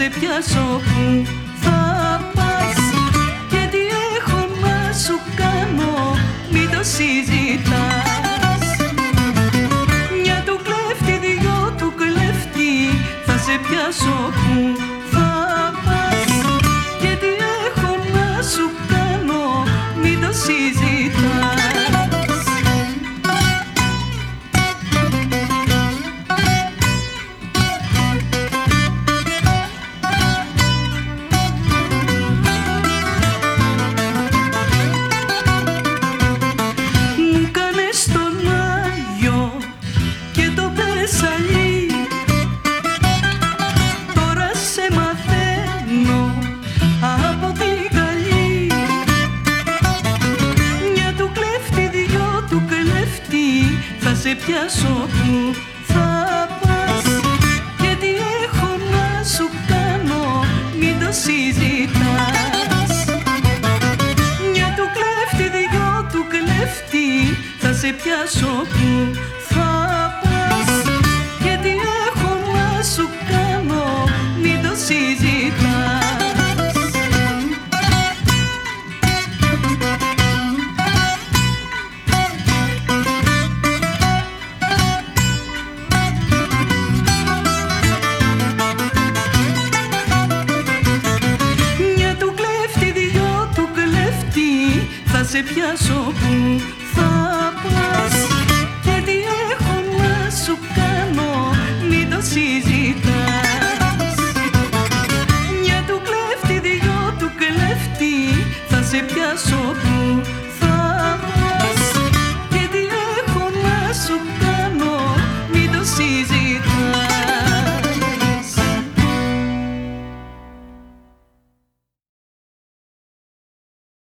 σε πιάσω που θα πας. Και τι έχω να σου κάνω, μην το συζητάς. Μια του κλέφτη, δυο του κλέφτη, θα σε πιάσω που θα πας. Και τι έχω να σου κάνω, μην το συζητάς. Τώρα σε μαθαίνω από την καλή. Μια του κλέφτη, δυο του κλέφτη, θα σε πιάσω που θα πας. Και τι έχω να σου κάνω, μην το συζητάς. Μια του κλέφτη, δυο του κλέφτη, θα σε πιάσω που θα πας. Και τι έχω να σου κάνω, μην το συζητάς. Μια του κλέφτη, δυο του κλέφτη, θα σε πιάσω που θα πας.